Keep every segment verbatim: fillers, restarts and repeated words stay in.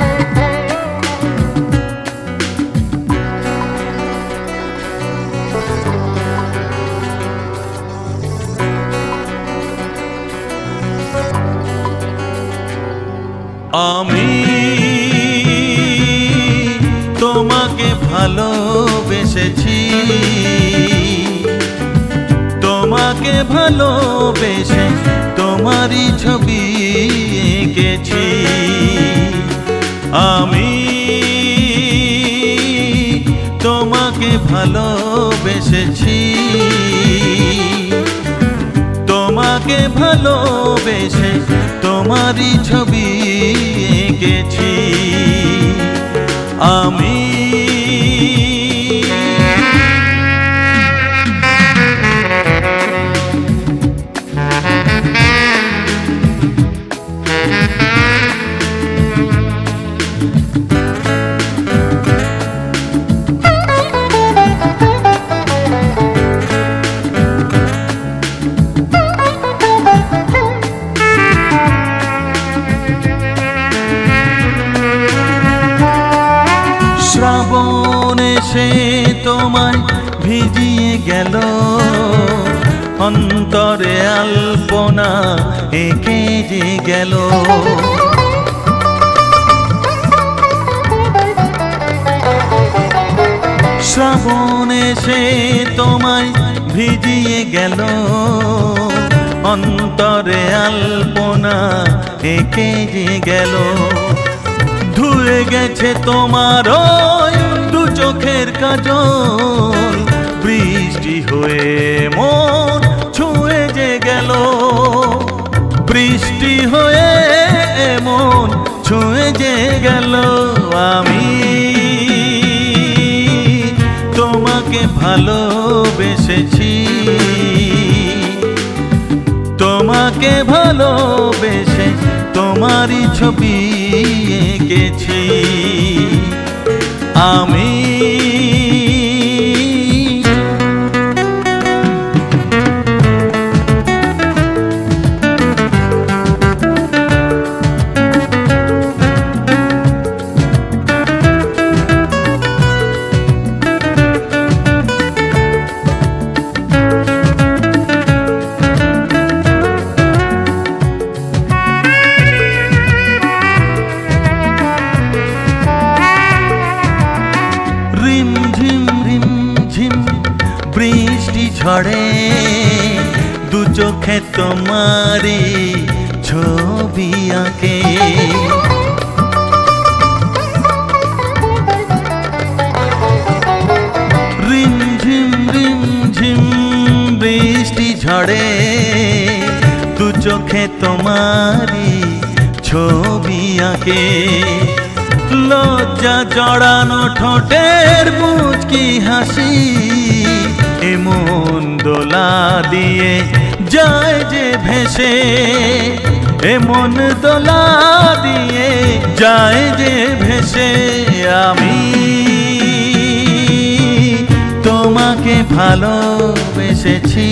আমি তোমাকে ভালোবেসেছি, তোমাকে ভালোবেসে তোমারই ছবি এঁকেছি। আমি তোমাকে ভালোবেসেছি, তোমাকে ভালোবেসে তোমারই ছবি এঁকেছি। আমি শ্রাবণ এসে তোমায় ভিজিয়ে গেল, অন্তরে আলপনা এঁকে যে গেল। শ্রাবণ এসে তোমায় ভিজিয়ে গেল, অন্তরে আলপনা এঁকে যে গেল। ধুয়ে গেছে তোমার ওই দু চোখের কাজল, বৃষ্টি হয়ে মন ছুঁয়ে যে গেল। বৃষ্টি হয়ে মন ছুঁয়ে যে গেল। আমি তোমাকে ভালোবেসেছি, তোমাকে ভালোবেসে তোমারই ছবি এঁকেছি। আমি বৃষ্টি ঝড়ে দু চোখে তোমারি ছবি আঁকে। রিমঝিম রিমঝিম বৃষ্টি ঝড়ে দু চোখে তোমারি ছবি আঁকে। লজ্জা জড়ানো ঠোঁটের মুচকি হাসি, এমন দোলা দিয়ে যায় যে ভেসে, এমন দোলা দিয়ে যায় যে ভেসে। আমি তোমাকে ভালোবেসেছি,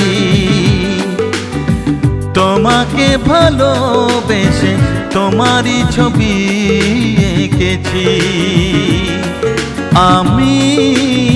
তোমাকে ভালোবেসে তোমারই ছবি এঁকেছি। আমি